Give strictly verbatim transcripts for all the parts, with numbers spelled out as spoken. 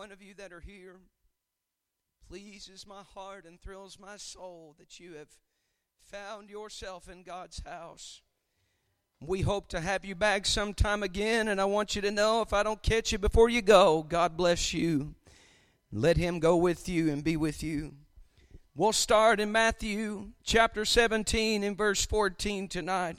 one of you that are here. Pleases my heart and thrills my soul that you have found yourself in God's house. We hope to have you back sometime again, and I want you to know, if I don't catch you before you go, God bless you. Let Him go with you and be with you. We'll start in Matthew chapter seventeen and verse fourteen tonight.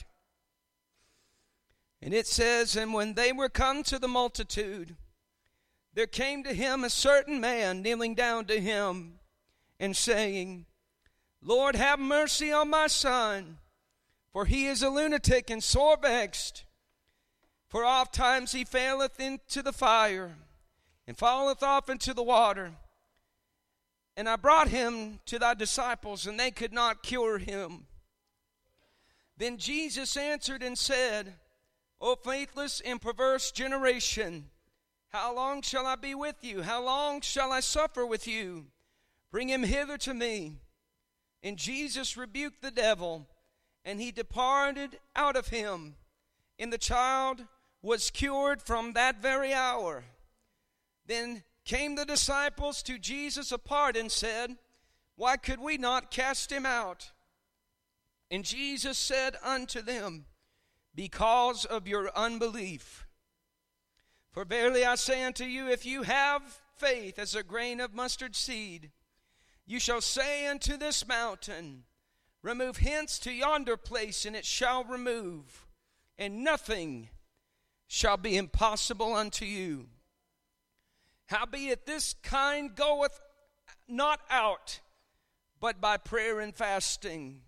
And it says, "And when they were come to the multitude, there came to him a certain man, kneeling down to him, and saying, Lord, have mercy on my son, for he is a lunatic and sore vexed. For oft times he faileth into the fire, and falleth off into the water. And I brought him to thy disciples, and they could not cure him. Then Jesus answered and said, O faithless and perverse generation, how long shall I be with you? How long shall I suffer with you? Bring him hither to me. And Jesus rebuked the devil, and he departed out of him. And the child was cured from that very hour. Then came the disciples to Jesus apart and said, Why could we not cast him out? And Jesus said unto them, Because of your unbelief. For verily I say unto you, if you have faith as a grain of mustard seed, you shall say unto this mountain, Remove hence to yonder place, and it shall remove, and nothing shall be impossible unto you. Howbeit this kind goeth not out, but by prayer and fasting.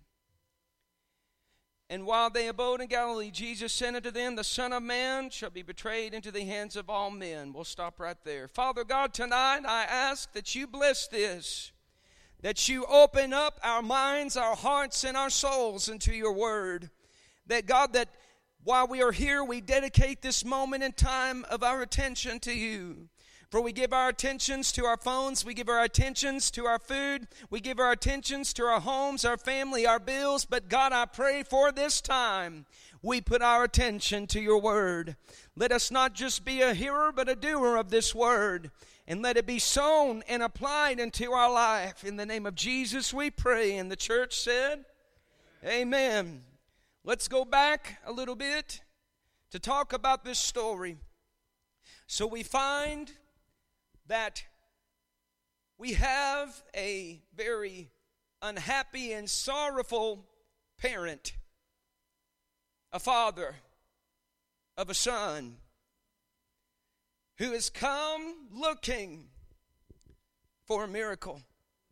And while they abode in Galilee, Jesus said unto them, The Son of Man shall be betrayed into the hands of all men. We'll stop right there. Father God, tonight I ask that you bless this, that you open up our minds, our hearts, and our souls into your word. That God, that while we are here, we dedicate this moment in time of our attention to you. For we give our attentions to our phones, we give our attentions to our food, we give our attentions to our homes, our family, our bills. But God, I pray for this time, we put our attention to your word. Let us not just be a hearer, but a doer of this word. And let it be sown and applied into our life. In the name of Jesus we pray. And the church said, Amen. Amen. Let's go back a little bit to talk about this story. So we find that we have a very unhappy and sorrowful parent, a father of a son, who has come looking for a miracle,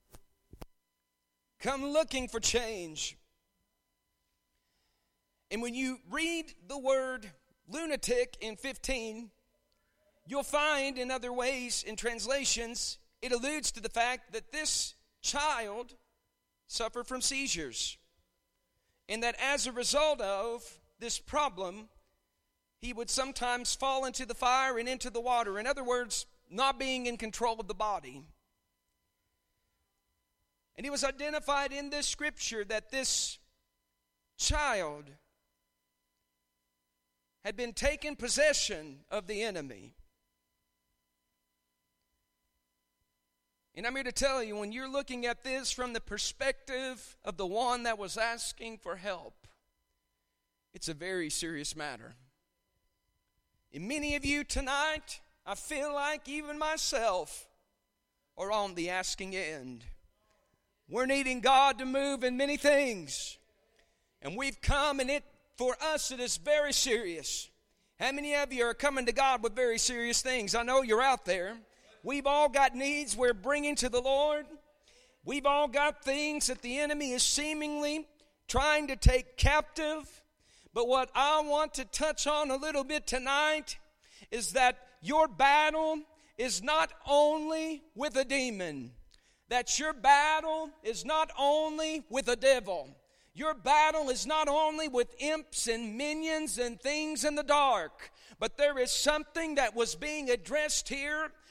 come looking for change. And when you read the word lunatic in fifteen, you'll find in other ways, in translations, it alludes to the fact that this child suffered from seizures. And that as a result of this problem, he would sometimes fall into the fire and into the water. In other words, not being in control of the body. And it was identified in this scripture that this child had been taken possession of the enemy. And I'm here to tell you, when you're looking at this from the perspective of the one that was asking for help, it's a very serious matter. And many of you tonight, I feel like even myself, are on the asking end. We're needing God to move in many things. And we've come, and it for us it is very serious. How many of you are coming to God with very serious things? I know you're out there. We've all got needs we're bringing to the Lord. We've all got things that the enemy is seemingly trying to take captive. But what I want to touch on a little bit tonight is that your battle is not only with a demon. That your battle is not only with a devil. Your battle is not only with imps and minions and things in the dark. But there is something that was being addressed here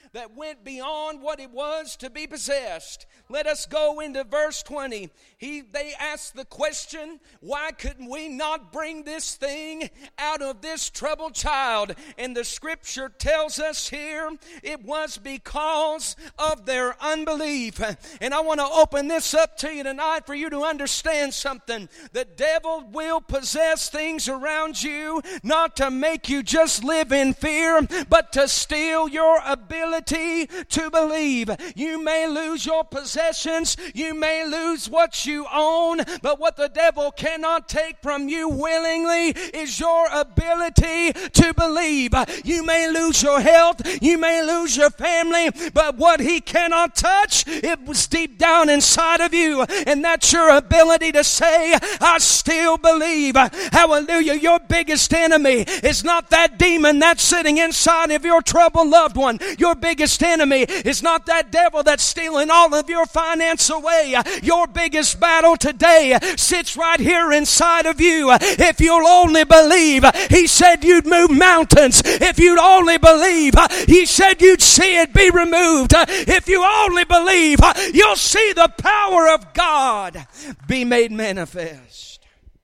that went beyond what it was to be possessed. Let us go into verse twenty. He, they asked the question, why couldn't we not bring this thing out of this troubled child? And the scripture tells us here, it was because of their unbelief. And I want to open this up to you tonight for you to understand something. The devil will possess things around you, not to make you just live in fear, but to steal your ability to believe. You may lose your possessions, you may lose what you own, but what the devil cannot take from you willingly is your ability to believe. You may lose your health, you may lose your family, but what he cannot touch, it was deep down inside of you, and that's your ability to say, I still believe. Hallelujah. Your biggest enemy is not that demon that's sitting inside of your troubled loved one. Your biggest enemy is not that devil that's stealing all of your finance away. Your biggest battle today sits right here inside of you. If you'll only believe, he said you'd move mountains. If you'd only believe, he said you'd see it be removed. If you only believe, you'll see the power of God be made manifest.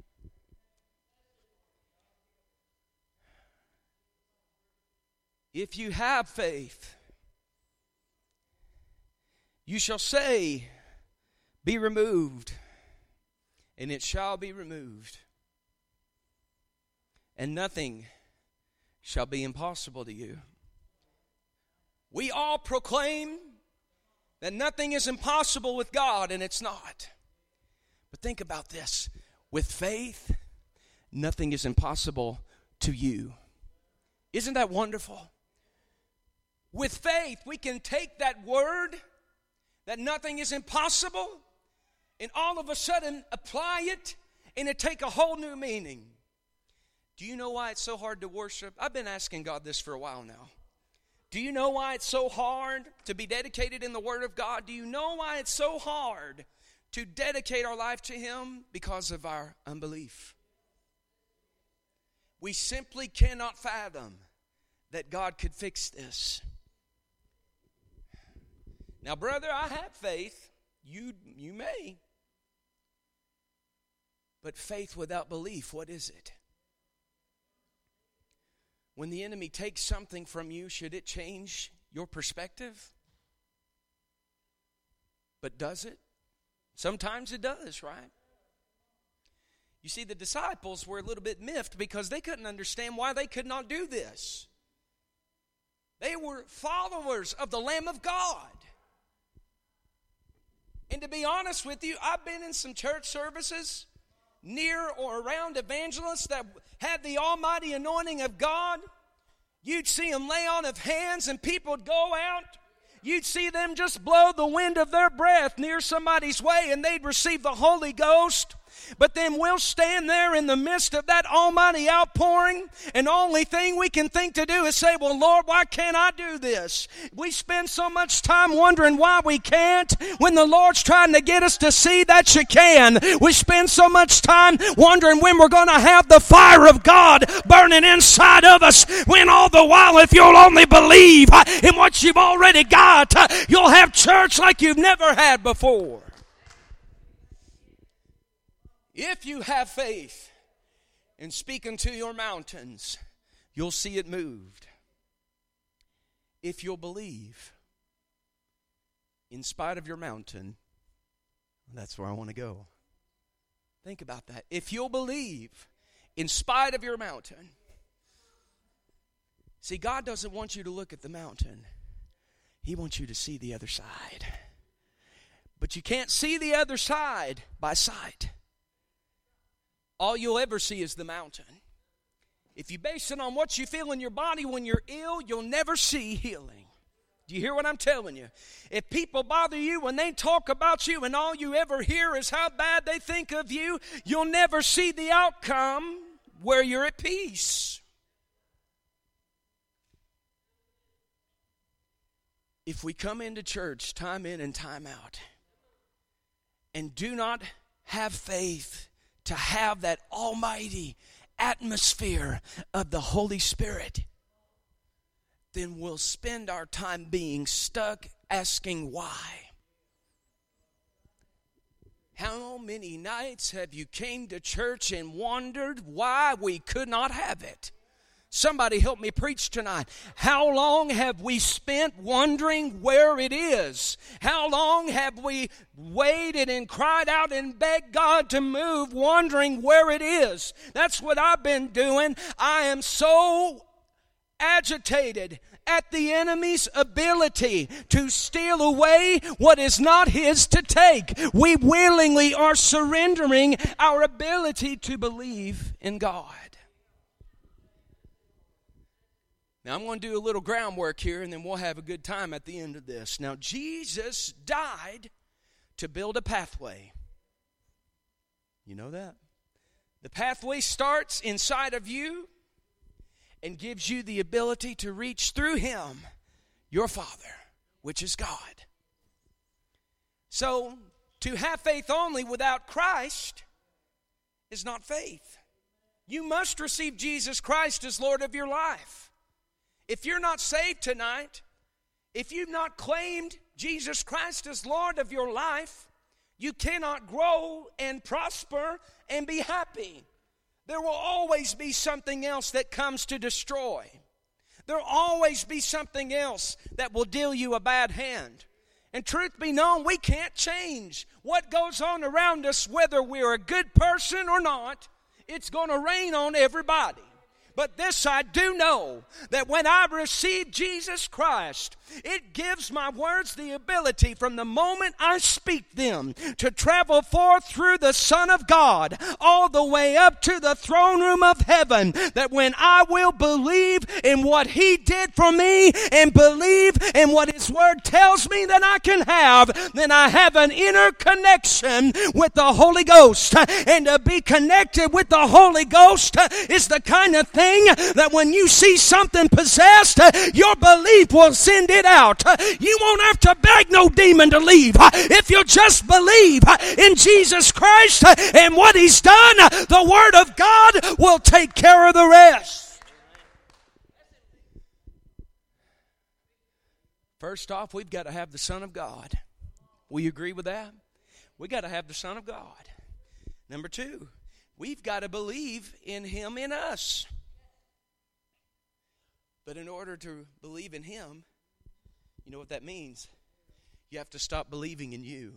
If you have faith, you shall say, be removed, and it shall be removed. And nothing shall be impossible to you. We all proclaim that nothing is impossible with God, and it's not. But think about this. With faith, nothing is impossible to you. Isn't that wonderful? With faith, we can take that word, that nothing is impossible, and all of a sudden apply it, and it take a whole new meaning. Do you know why it's so hard to worship? I've been asking God this for a while now. Do you know why it's so hard to be dedicated in the Word of God? Do you know why it's so hard to dedicate our life to Him? Because of our unbelief. We simply cannot fathom that God could fix this. Now, brother, I have faith. You, you may. But faith without belief, what is it? When the enemy takes something from you, should it change your perspective? But does it? Sometimes it does, right? You see, the disciples were a little bit miffed because they couldn't understand why they could not do this. They were followers of the Lamb of God. And to be honest with you, I've been in some church services near or around evangelists that had the almighty anointing of God. You'd see them lay on of hands and people would go out. You'd see them just blow the wind of their breath near somebody's way and they'd receive the Holy Ghost. But then we'll stand there in the midst of that almighty outpouring, and the only thing we can think to do is say, well, Lord, why can't I do this? We spend so much time wondering why we can't when the Lord's trying to get us to see that you can. We spend so much time wondering when we're going to have the fire of God burning inside of us, when all the while, if you'll only believe in what you've already got, you'll have church like you've never had before. If you have faith and speak unto your mountains, you'll see it moved. If you'll believe, in spite of your mountain, that's where I want to go. Think about that. If you'll believe, in spite of your mountain. See, God doesn't want you to look at the mountain. He wants you to see the other side. But you can't see the other side by sight. All you'll ever see is the mountain. If you base it on what you feel in your body when you're ill, you'll never see healing. Do you hear what I'm telling you? If people bother you when they talk about you and all you ever hear is how bad they think of you, you'll never see the outcome where you're at peace. If we come into church time in and time out and do not have faith to have that almighty atmosphere of the Holy Spirit, then we'll spend our time being stuck asking why. How many nights have you came to church and wondered why we could not have it? Somebody help me preach tonight. How long have we spent wondering where it is? How long have we waited and cried out and begged God to move, wondering where it is? That's what I've been doing. I am so agitated at the enemy's ability to steal away what is not his to take. We willingly are surrendering our ability to believe in God. Now, I'm going to do a little groundwork here, and then we'll have a good time at the end of this. Now, Jesus died to build a pathway. You know that? The pathway starts inside of you and gives you the ability to reach through Him, your Father, which is God. So, to have faith only without Christ is not faith. You must receive Jesus Christ as Lord of your life. If you're not saved tonight, if you've not claimed Jesus Christ as Lord of your life, you cannot grow and prosper and be happy. There will always be something else that comes to destroy. There will always be something else that will deal you a bad hand. And truth be known, we can't change what goes on around us, whether we're a good person or not. It's going to rain on everybody. But this I do know, that when I receive Jesus Christ, it gives my words the ability from the moment I speak them to travel forth through the Son of God all the way up to the throne room of heaven. That when I will believe in what He did for me and believe in what His Word tells me that I can have, then I have an inner connection with the Holy Ghost. And to be connected with the Holy Ghost is the kind of thing that when you see something possessed, your belief will send it out. You won't have to beg no demon to leave. If you just believe in Jesus Christ and what He's done, the Word of God will take care of the rest. First off, we've got to have the Son of God. Will you agree with that? We've got to have the Son of God. Number two, we've got to believe in Him in us. But in order to believe in Him, you know what that means? You have to stop believing in you.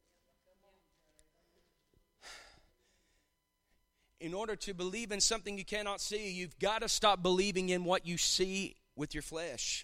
In order to believe in something you cannot see, you've got to stop believing in what you see with your flesh.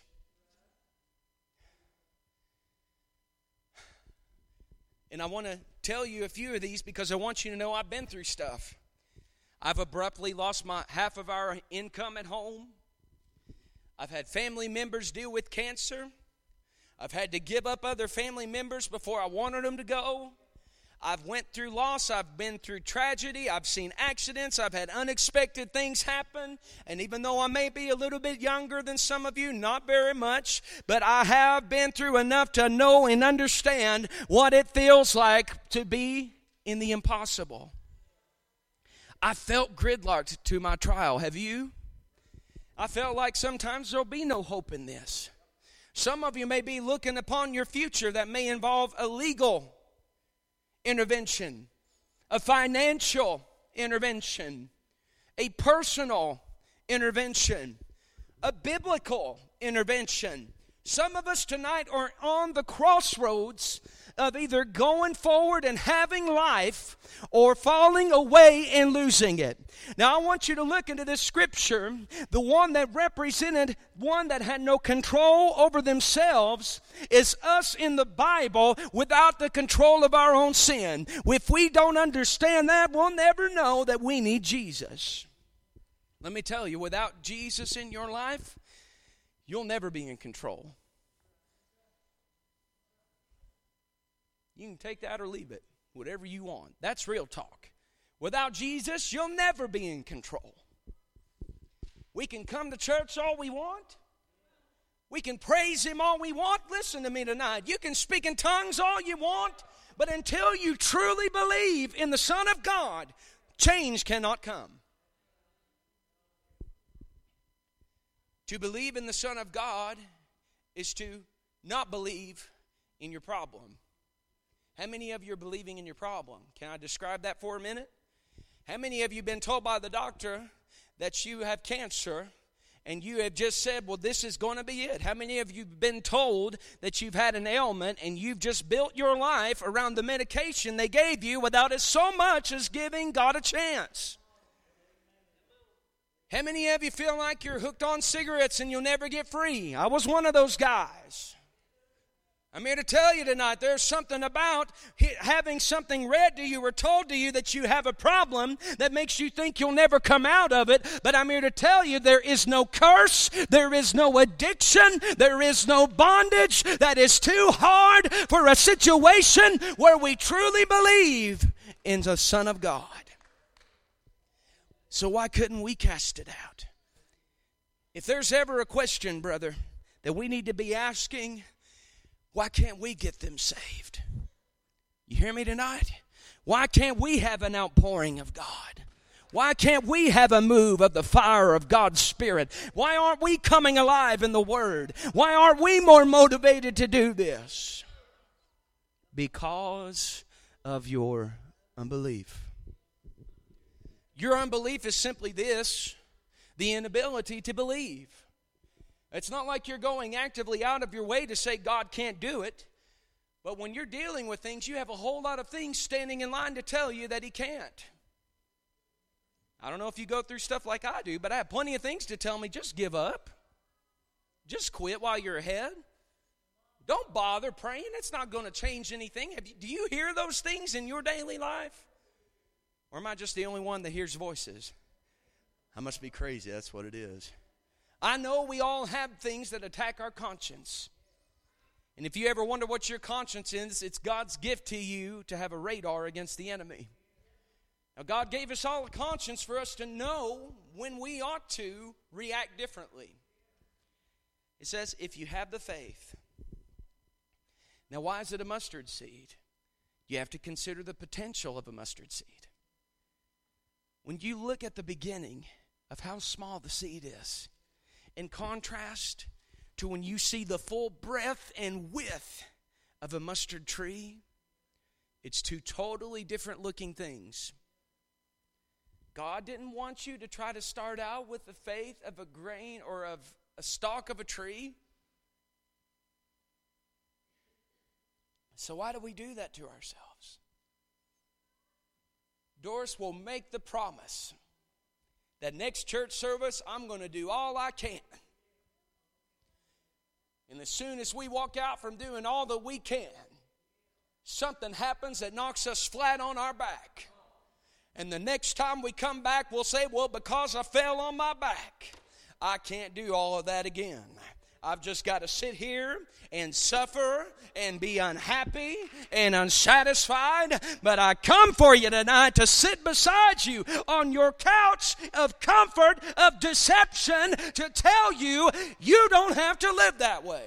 And I want to tell you a few of these because I want you to know I've been through stuff. I've abruptly lost my half of our income at home. I've had family members deal with cancer. I've had to give up other family members before I wanted them to go. I've went through loss. I've been through tragedy. I've seen accidents. I've had unexpected things happen. And even though I may be a little bit younger than some of you, not very much, but I have been through enough to know and understand what it feels like to be in the impossible. I felt gridlocked to my trial. Have you? I felt like sometimes there'll be no hope in this. Some of you may be looking upon your future that may involve a legal intervention, a financial intervention, a personal intervention, a biblical intervention. Some of us tonight are on the crossroads of either going forward and having life or falling away and losing it. Now, I want you to look into this scripture. The one that represented one that had no control over themselves is us in the Bible without the control of our own sin. If we don't understand that, we'll never know that we need Jesus. Let me tell you, without Jesus in your life, you'll never be in control. You can take that or leave it, whatever you want. That's real talk. Without Jesus, you'll never be in control. We can come to church all we want. We can praise Him all we want. Listen to me tonight. You can speak in tongues all you want, but until you truly believe in the Son of God, change cannot come. To believe in the Son of God is to not believe in your problem. How many of you are believing in your problem? Can I describe that for a minute? How many of you have been told by the doctor that you have cancer and you have just said, well, this is going to be it? How many of you have been told that you've had an ailment and you've just built your life around the medication they gave you without as so much as giving God a chance? How many of you feel like you're hooked on cigarettes and you'll never get free? I was one of those guys. I'm here to tell you tonight, there's something about having something read to you or told to you that you have a problem that makes you think you'll never come out of it. But I'm here to tell you there is no curse, there is no addiction, there is no bondage that is too hard for a situation where we truly believe in the Son of God. So why couldn't we cast it out? If there's ever a question, brother, that we need to be asking, why can't we get them saved? You hear me tonight? Why can't we have an outpouring of God? Why can't we have a move of the fire of God's Spirit? Why aren't we coming alive in the Word? Why aren't we more motivated to do this? Because of your unbelief. Your unbelief is simply this, the inability to believe. It's not like you're going actively out of your way to say God can't do it. But when you're dealing with things, you have a whole lot of things standing in line to tell you that He can't. I don't know if you go through stuff like I do, but I have plenty of things to tell me, just give up. Just quit while you're ahead. Don't bother praying. It's not going to change anything. Have you, do you hear those things in your daily life? Or am I just the only one that hears voices? I must be crazy. That's what it is. I know we all have things that attack our conscience. And if you ever wonder what your conscience is, it's God's gift to you to have a radar against the enemy. Now, God gave us all a conscience for us to know when we ought to react differently. It says, if you have the faith. Now, why is it a mustard seed? You have to consider the potential of a mustard seed. When you look at the beginning of how small the seed is, in contrast to when you see the full breadth and width of a mustard tree, it's two totally different looking things. God didn't want you to try to start out with the faith of a grain or of a stalk of a tree. So why do we do that to ourselves? Doris will make the promise that next church service, I'm going to do all I can. And as soon as we walk out from doing all that we can, something happens that knocks us flat on our back. And the next time we come back, we'll say, well, because I fell on my back, I can't do all of that again. I've just got to sit here and suffer and be unhappy and unsatisfied. But I come for you tonight to sit beside you on your couch of comfort, of deception, to tell you you don't have to live that way.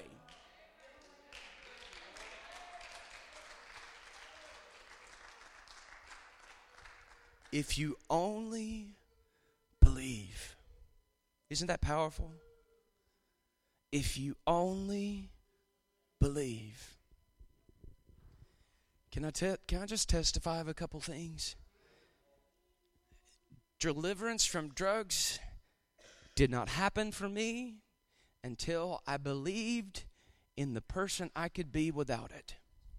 If you only believe. Isn't that powerful? If you only believe. Can I te- can I just testify of a couple things? Deliverance from drugs did not happen for me until I believed in the person I could be without it.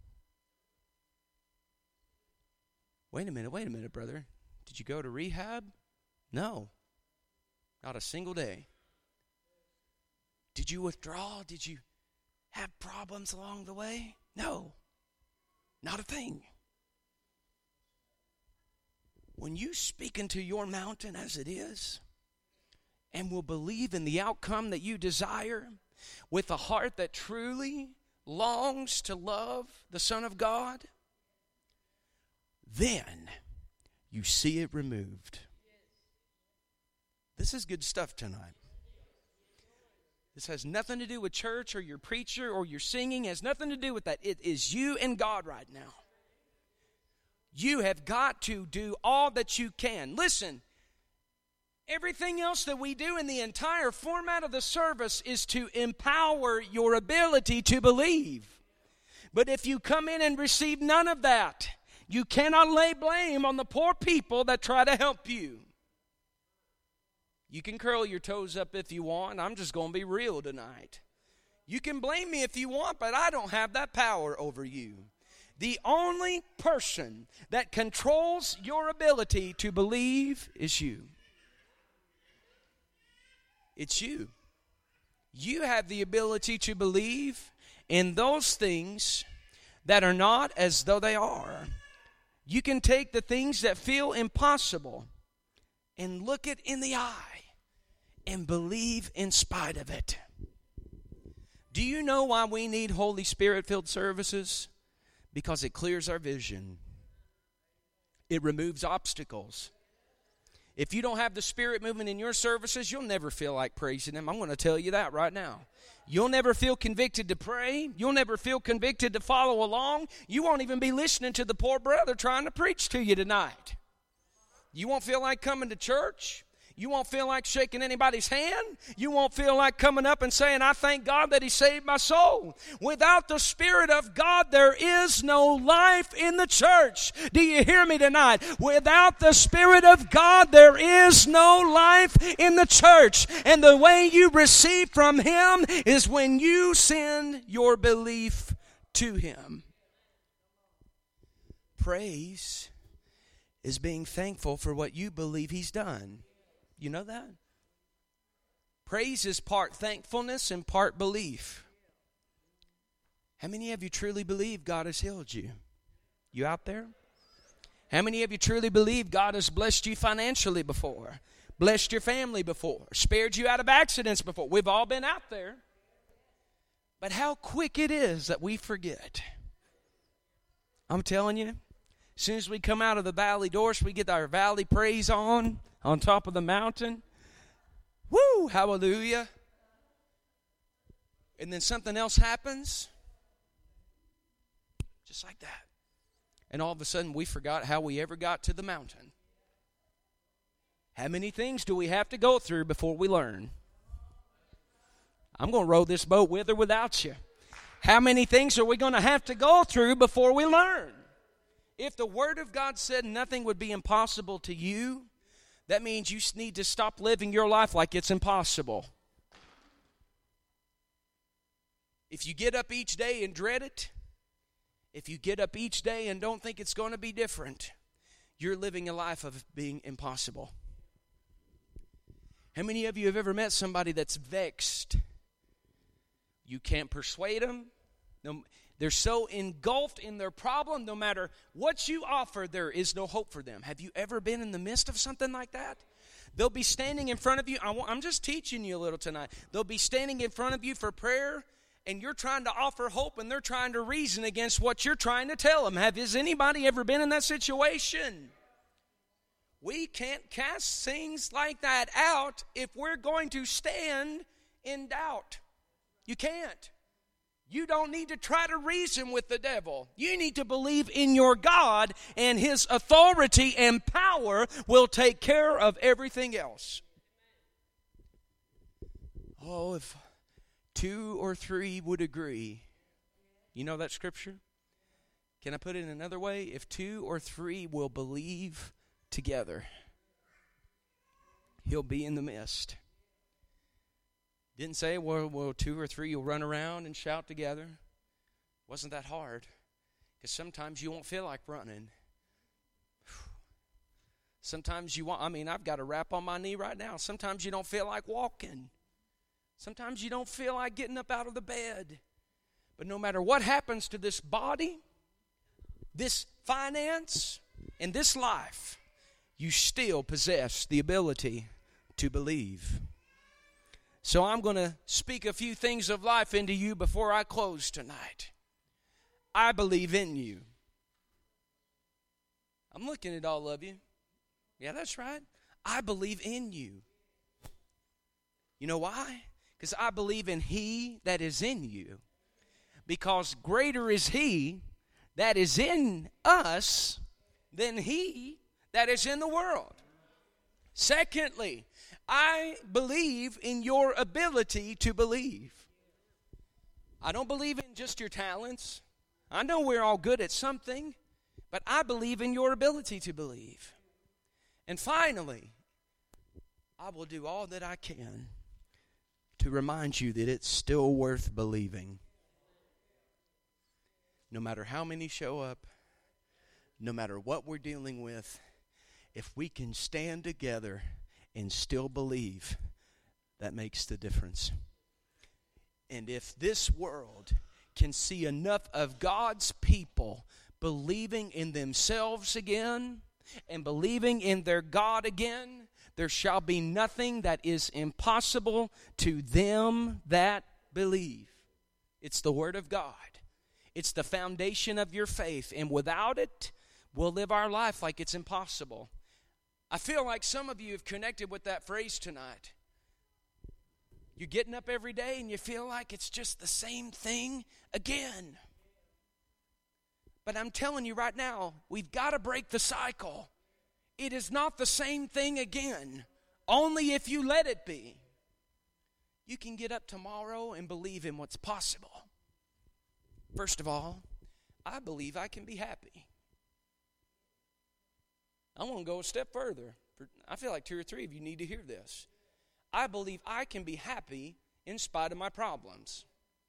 Wait a minute, wait a minute, brother. Did you go to rehab? No. Not a single day. Did you withdraw? Did you have problems along the way? No. Not a thing. When you speak into your mountain as it is, and will believe in the outcome that you desire, with a heart that truly longs to love the Son of God, then you see it removed. This is good stuff tonight. This has nothing to do with church or your preacher or your singing. It has nothing to do with that. It is you and God right now. You have got to do all that you can. Listen, Everything else that we do in the entire format of the service is to empower your ability to believe. But if you come in and receive none of that, you cannot lay blame on the poor people that try to help you. You can curl your toes up if you want. I'm just going to be real tonight. You can blame me if you want, but I don't have that power over you. The only person that controls your ability to believe is you. It's you. You have the ability to believe in those things that are not as though they are. You can take the things that feel impossible and look it in the eye and believe in spite of it. Do you know why we need Holy Spirit-filled services? Because it clears our vision. It removes obstacles. If you don't have the Spirit moving in your services, you'll never feel like praising Him. I'm going to tell you that right now. You'll never feel convicted to pray. You'll never feel convicted to follow along. You won't even be listening to the poor brother trying to preach to you tonight. You won't feel like coming to church. You won't feel like shaking anybody's hand. You won't feel like coming up and saying, I thank God that He saved my soul. Without the Spirit of God, there is no life in the church. Do you hear me tonight? Without the Spirit of God, there is no life in the church. And the way you receive from Him is when you send your belief to Him. Praise is being thankful for what you believe He's done. You know that? Praise is part thankfulness and part belief. How many of you truly believe God has healed you? You out there? How many of you truly believe God has blessed you financially before? Blessed your family before? Spared you out of accidents before? We've all been out there. But how quick it is that we forget. I'm telling you, as soon as we come out of the valley doors, we get our valley praise on. On top of the mountain. Woo! Hallelujah. And then something else happens. Just like that. And all of a sudden we forgot how we ever got to the mountain. How many things do we have to go through before we learn? I'm going to row this boat with or without you. How many things are we going to have to go through before we learn? If the Word of God said nothing would be impossible to you, that means you need to stop living your life like it's impossible. If you get up each day and dread it, if you get up each day and don't think it's going to be different, you're living a life of being impossible. How many of you have ever met somebody that's vexed? You can't persuade them. No, they're so engulfed in their problem, no matter what you offer, there is no hope for them. Have you ever been in the midst of something like that? They'll be standing in front of you. I'm just teaching you a little tonight. They'll be standing in front of you for prayer, and you're trying to offer hope, and they're trying to reason against what you're trying to tell them. Have has anybody ever been in that situation? We can't cast things like that out if we're going to stand in doubt. You can't. You don't need to try to reason with the devil. You need to believe in your God, and His authority and power will take care of everything else. Oh, if two or three would agree. You know that scripture? Can I put it another way? If two or three will believe together, He'll be in the midst. Didn't say, well, well, two or three you'll run around and shout together. Wasn't that hard? Because sometimes you won't feel like running. Sometimes you want, I mean, I've got a wrap on my knee right now. Sometimes you don't feel like walking. Sometimes you don't feel like getting up out of the bed. But no matter what happens to this body, this finance, and this life, you still possess the ability to believe. So I'm going to speak a few things of life into you before I close tonight. I believe in you. I'm looking at all of you. Yeah, that's right. I believe in you. You know why? Because I believe in He that is in you. Because greater is He that is in us than he that is in the world. Secondly, I believe in your ability to believe. I don't believe in just your talents. I know we're all good at something, but I believe in your ability to believe. And finally, I will do all that I can to remind you that it's still worth believing. No matter how many show up, no matter what we're dealing with, if we can stand together and still believe, that makes the difference. And if this world can see enough of God's people believing in themselves again and believing in their God again, there shall be nothing that is impossible to them that believe. It's the Word of God. It's the foundation of your faith. And without it, we'll live our life like it's impossible. I feel like some of you have connected with that phrase tonight. You're getting up every day and you feel like it's just the same thing again. But I'm telling you right now, we've got to break the cycle. It is not the same thing again, only if you let it be. You can get up tomorrow and believe in what's possible. First of all, I believe I can be happy. I want to go a step further. I feel like two or three of you need to hear this. I believe I can be happy in spite of my problems.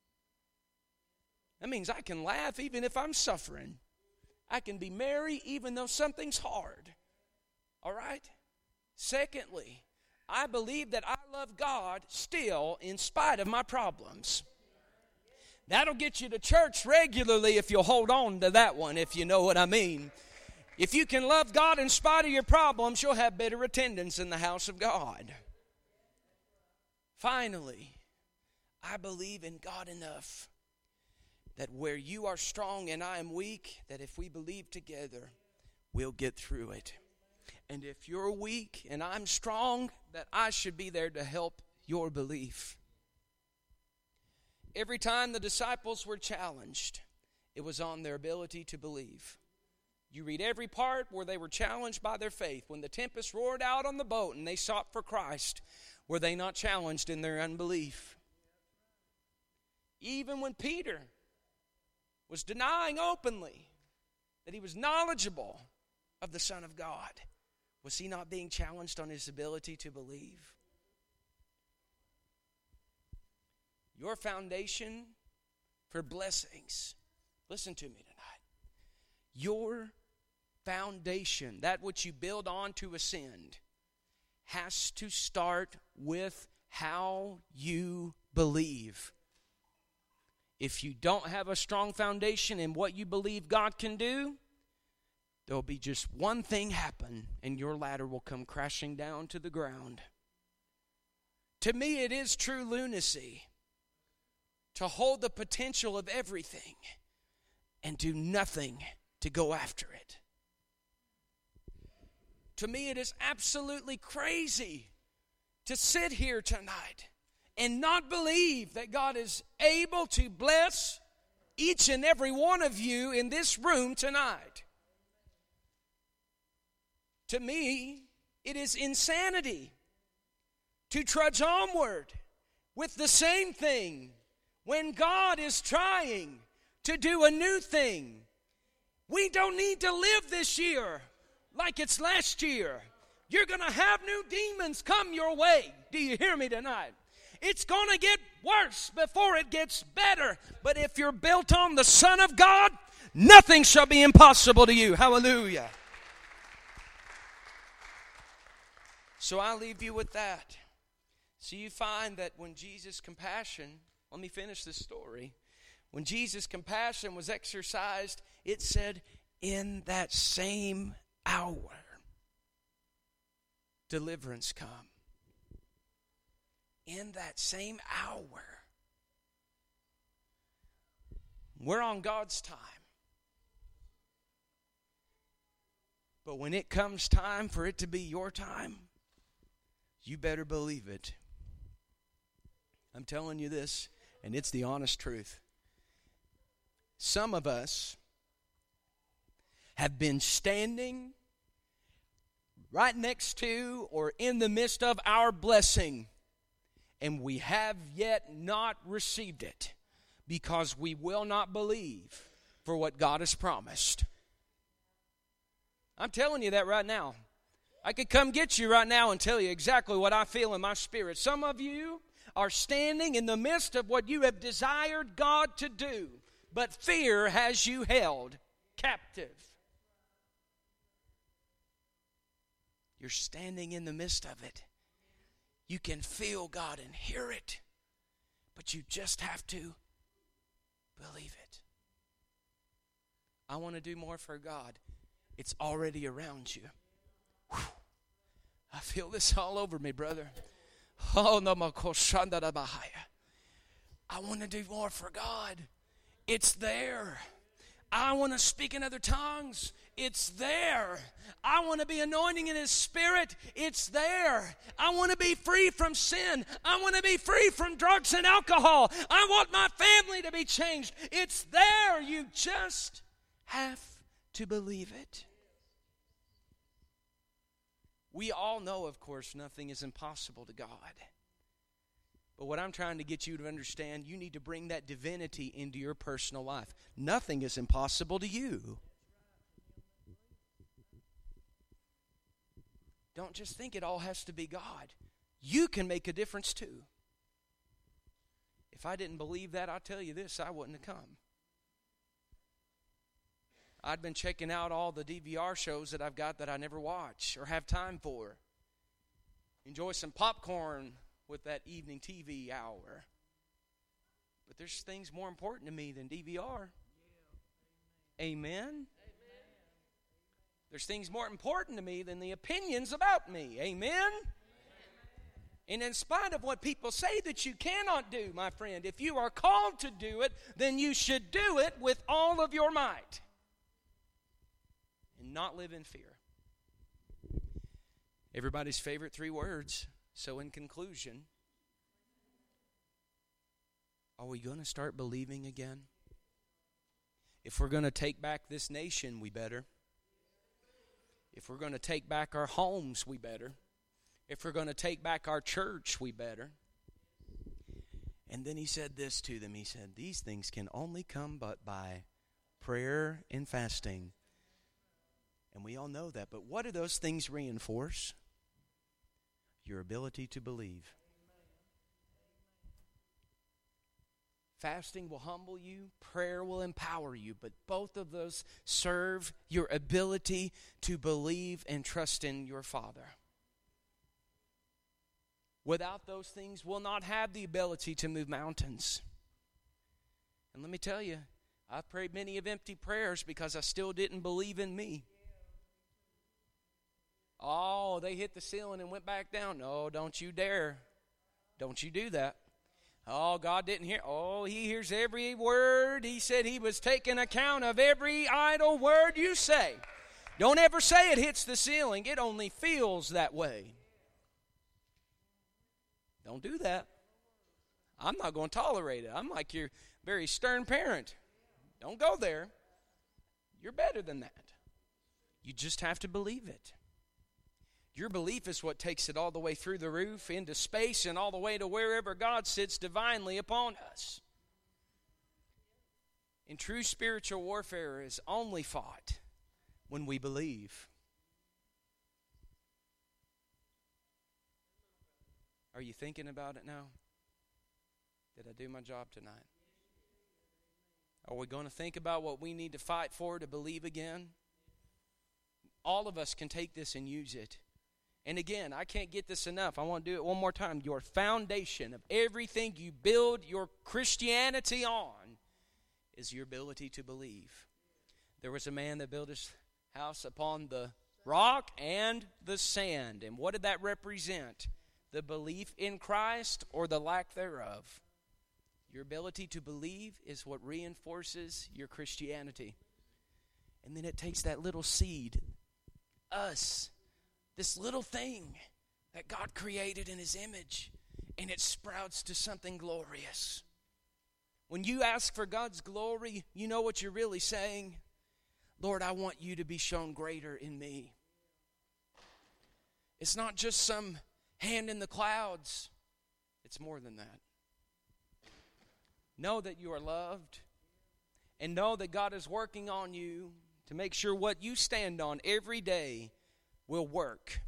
That means I can laugh even if I'm suffering. I can be merry even though something's hard. All right? Secondly, I believe that I love God still in spite of my problems. That'll get you to church regularly if you'll hold on to that one, if you know what I mean. If you can love God in spite of your problems, you'll have better attendance in the house of God. Finally, I believe in God enough that where you are strong and I am weak, that if we believe together, we'll get through it. And if you're weak and I'm strong, that I should be there to help your belief. Every time the disciples were challenged, it was on their ability to believe. You read every part where they were challenged by their faith. When the tempest roared out on the boat and they sought for Christ, were they not challenged in their unbelief? Even when Peter was denying openly that he was knowledgeable of the Son of God, was he not being challenged on his ability to believe? Your foundation for blessings, listen to me tonight. Your foundation, that which you build on to ascend, has to start with how you believe. If you don't have a strong foundation in what you believe God can do, there'll be just one thing happen and your ladder will come crashing down to the ground. To me, it is true lunacy to hold the potential of everything and do nothing to go after it. To me, it is absolutely crazy to sit here tonight and not believe that God is able to bless each and every one of you in this room tonight. To me, it is insanity to trudge onward with the same thing when God is trying to do a new thing. We don't need to live this year like it's last year. You're going to have new demons come your way. Do you hear me tonight? It's going to get worse before it gets better. But if you're built on the Son of God, nothing shall be impossible to you. Hallelujah. So I'll leave you with that. So you find that when Jesus' compassion, let me finish this story. When Jesus' compassion was exercised, it said, in that same hour, deliverance come. In that same hour. We're on God's time. But when it comes time for it to be your time, you better believe it. I'm telling you this, and it's the honest truth. Some of us have been standing right next to or in the midst of our blessing, and we have yet not received it because we will not believe for what God has promised. I'm telling you that right now. I could come get you right now and tell you exactly what I feel in my spirit. Some of you are standing in the midst of what you have desired God to do, but fear has you held captive. You're standing in the midst of it. You can feel God and hear it, but you just have to believe it. I want to do more for God. It's already around you. Whew. I feel this all over me, brother. Oh, no, I want to do more for God. It's there. I want to speak in other tongues. It's there. I want to be anointing in His Spirit. It's there. I want to be free from sin. I want to be free from drugs and alcohol. I want my family to be changed. It's there. You just have to believe it. We all know, of course, nothing is impossible to God. But what I'm trying to get you to understand, you need to bring that divinity into your personal life. Nothing is impossible to you. Don't just think it all has to be God. You can make a difference too. If I didn't believe that, I'll tell you this, I wouldn't have come. I'd been checking out all the D V R shows that I've got that I never watch or have time for. Enjoy some popcorn with that evening T V hour. But there's things more important to me than D V R. Yeah. Amen. Amen? There's things more important to me than the opinions about me. Amen? Amen? And in spite of what people say that you cannot do, my friend, if you are called to do it, then you should do it with all of your might. And not live in fear. Everybody's favorite three words. So in conclusion, are we going to start believing again? If we're going to take back this nation, we better. If we're going to take back our homes, we better. If we're going to take back our church, we better. And then he said this to them. He said, these things can only come but by prayer and fasting. And we all know that. But what do those things reinforce? Your ability to believe. Fasting will humble you. Prayer will empower you. But both of those serve your ability to believe and trust in your Father. Without those things, we'll not have the ability to move mountains. And let me tell you, I've prayed many of empty prayers because I still didn't believe in me. Oh, they hit the ceiling and went back down. No, don't you dare. Don't you do that. Oh, God didn't hear. Oh, He hears every word. He said He was taking account of every idle word you say. Don't ever say it hits the ceiling. It only feels that way. Don't do that. I'm not going to tolerate it. I'm like your very stern parent. Don't go there. You're better than that. You just have to believe it. Your belief is what takes it all the way through the roof, into space, and all the way to wherever God sits divinely upon us. And true spiritual warfare is only fought when we believe. Are you thinking about it now? Did I do my job tonight? Are we going to think about what we need to fight for to believe again? All of us can take this and use it. And again, I can't get this enough. I want to do it one more time. Your foundation of everything you build your Christianity on is your ability to believe. There was a man that built his house upon the rock and the sand. And what did that represent? The belief in Christ or the lack thereof. Your ability to believe is what reinforces your Christianity. And then it takes that little seed, us, this little thing that God created in His image, and it sprouts to something glorious. When you ask for God's glory, you know what you're really saying? Lord, I want you to be shown greater in me. It's not just some hand in the clouds. It's more than that. Know that you are loved, and know that God is working on you to make sure what you stand on every day will work.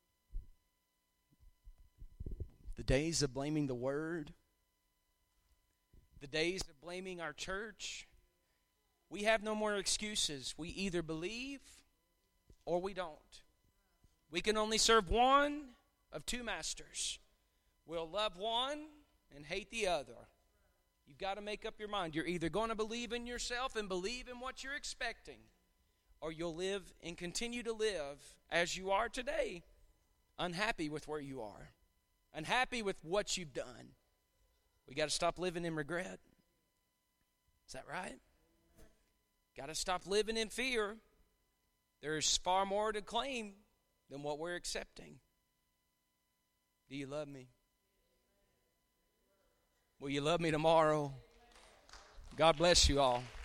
The days of blaming the Word, the days of blaming our church, we have no more excuses. We either believe or we don't. We can only serve one of two masters. We'll love one and hate the other. You've got to make up your mind. You're either going to believe in yourself and believe in what you're expecting, or you'll live and continue to live as you are today, unhappy with where you are, unhappy with what you've done. We got to stop living in regret. Is that right? Got to stop living in fear. There's far more to claim than what we're accepting. Do you love me? Will you love me tomorrow? God bless you all.